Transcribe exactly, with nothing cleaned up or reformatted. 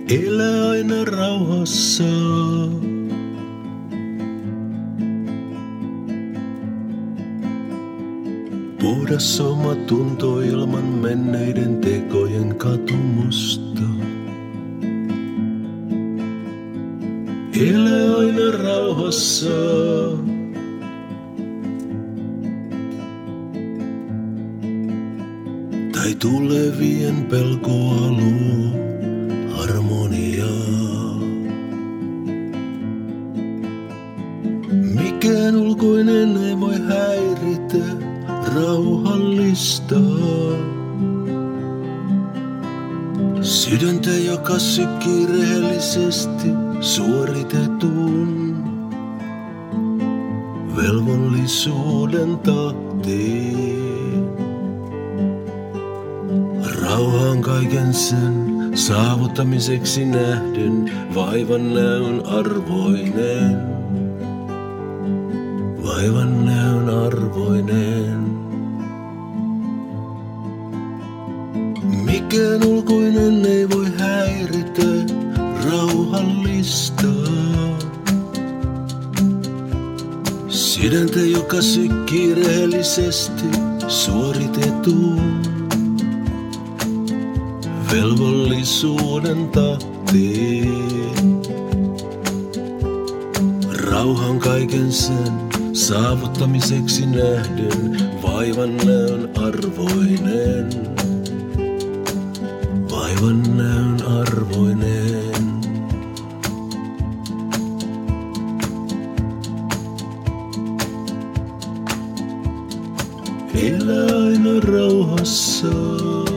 Elä aina rauhassa. Puhdas oma tunto ilman menneiden tekojen katumusta. Elä aina rauhassa. Tai tulevien pelkoa luo harmoniaa. Mikään ulkoinen ei voi häiritä rauhallista. Sydäntä, joka sykkii rehellisesti suoritetun velvollisuuden tahtiin. Rauhaan kaiken sen saavuttamiseksi nähden vaivan näön arvoinen. Vaivan näön arvoinen. Mikään ulkoinen ei voi häiritä rauhallista. Sydäntä, joka sykkii rehellisesti suoritetun velvollisuuden tahtiin. Rauhan kaiken sen saavuttamiseksi nähden vaivan näön arvoinen. Vaivan näön arvoinen. Elä aina rauhassa.